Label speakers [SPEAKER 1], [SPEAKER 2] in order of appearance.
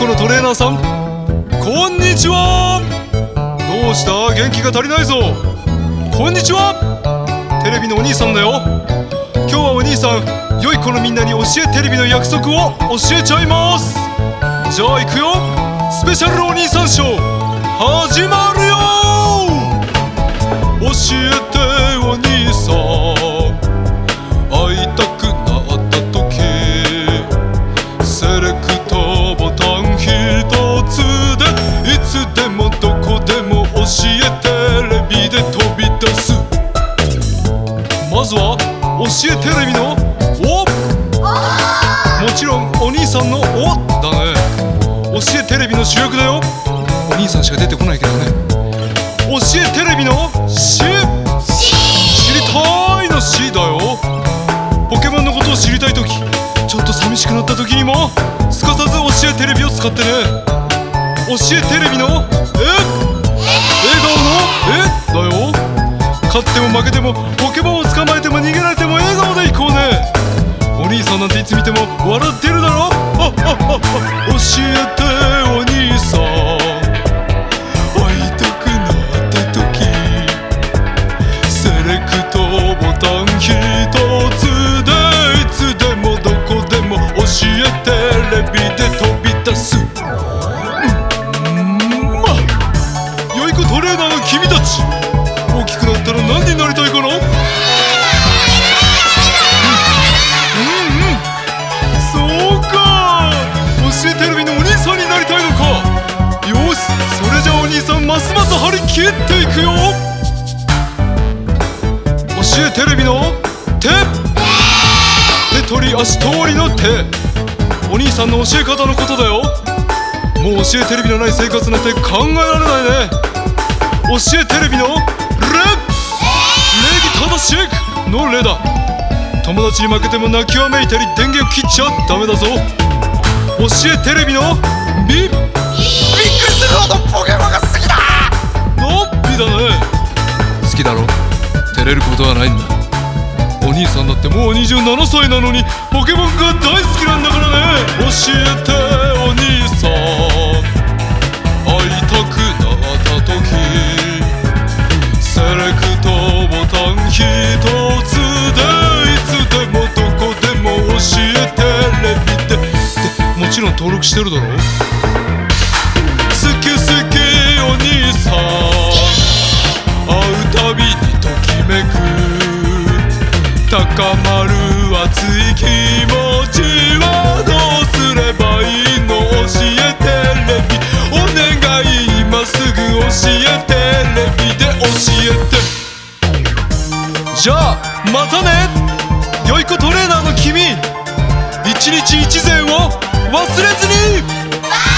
[SPEAKER 1] このトレーナーさん、こんにちは。どうした？元気が足りないぞ。こんにちは。テレビのお兄さんだよ。今日はお兄さん、良い子のみんなに教えテレビの約束を教えちゃいます。じゃあ行くよ。スペシャルお兄さんショー始まるよ。教えてお兄さん、会いたくなった時、セレクトボタン一つでいつでもどこでも教えテレビで飛び出す。まずは教えテレビのお、もちろんお兄さんのおだね。教えテレビの主役だよ。お兄さんしか出てこないけどね。教えテレビのし、知りたいのしだよ。ポケモンのことを知りたいとき、ちょっと寂しくなったときにもすかさず教えテレビを使ってね。教えテレビの笑顔のだよ。勝っても負けてもポケモンを捕まえても逃げられても笑顔でいこうね。お兄さんなんていつ見ても笑ってるだろ。教えてお兄さん、会いたくなったとき、セレクトボタン一つでいつでもどこでも教えテレビで飛び出す。良い子トレーナーの君たち、大きくなったら何になりたいかな？そうか、教えテレビのお兄さんになりたいのか。よし、それじゃあお兄さんますます張り切っていくよ。教えテレビの手、手取り足通りの手。お兄さんの教え方のことだよ。もう教えテレビのない生活なんて考えられないね。教えテレビの礼儀正しいの礼だ。友達に負けても泣きわめいたり電源を切っちゃダメだぞ。教えテレビの美、びっくりするほどポケモンが好きだの美だね。好きだろ、照れることはないんだ。お兄さんだってもう27歳なのにポケモンが大好きなんだからね。教えてお兄さん、会いたくなった時、セレクトボタン一つでいつでもどこでも教えテレビで。もちろん登録してるだろ。好き好きお兄さん、会うたびにときめく高まる熱い気持ちはどうすればいいの。教えテレビお願い、今すぐ教えテレビで教えて。じゃあまたね、良い子トレーナーの君。一日一善を忘れずに。